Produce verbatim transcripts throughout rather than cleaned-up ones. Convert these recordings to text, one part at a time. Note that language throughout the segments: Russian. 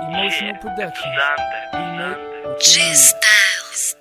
Emotional Production. G-Styles.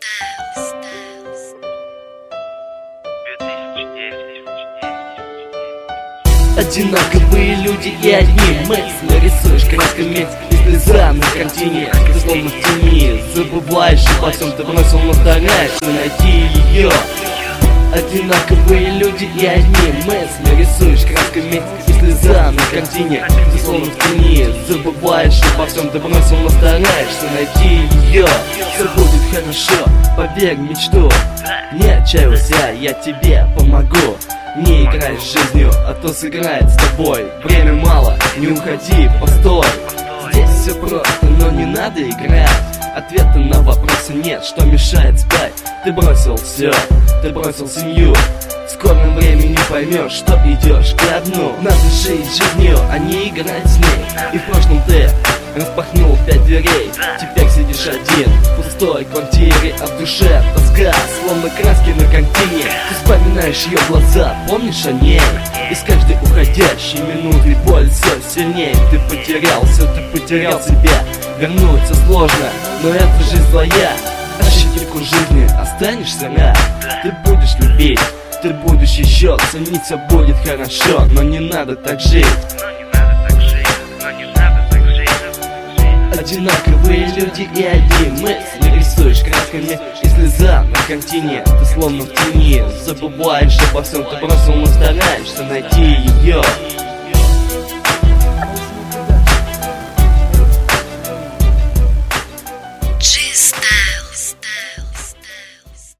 Одинаковые люди и одни мысли. Рисуешь красками и слеза на картине. Ты словно в тени, забываешь обо всем, ты бросил, но стараешься найти ее. Одинаковые люди и одни мысли. Рисуешь красками и слеза на картине. Ты словно в тени, забываешь обо всем, ты бросил, но стараешься найти ее. Все будет хорошо, поверь в мечту. Не отчаивайся, я тебе помогу. Не играй с жизнью, а то сыграет с тобой. Время мало, не уходи, постой. Здесь все просто, но не надо играть. Ответа на вопросы нет, что мешает спать. Ты бросил все, ты бросил семью. В скором времени поймешь, что идешь ко дну. Надо жить жизнью, а не играть с ней. И в прошлом ты распахнул пять дверей. Теперь сидишь один в пустой квартире, а в душе тоска, словно краски на картине. Ты вспоминаешь ее глаза, помнишь о ней? И с каждой уходящей минутой боль все сильнее. Ты потерялся, ты потерял себя. Вернуться сложно, но это жизнь твоя. Ощутку жизни останешься рад. Ты будешь любить, ты будешь еще ценить, все будет хорошо. Но не надо так жить. Одинаковые люди и одни мысли. Рисуешь красками и слеза на картине. Ты словно в тени, забываешь обо всем, ты бросил, но стараешься найти ее.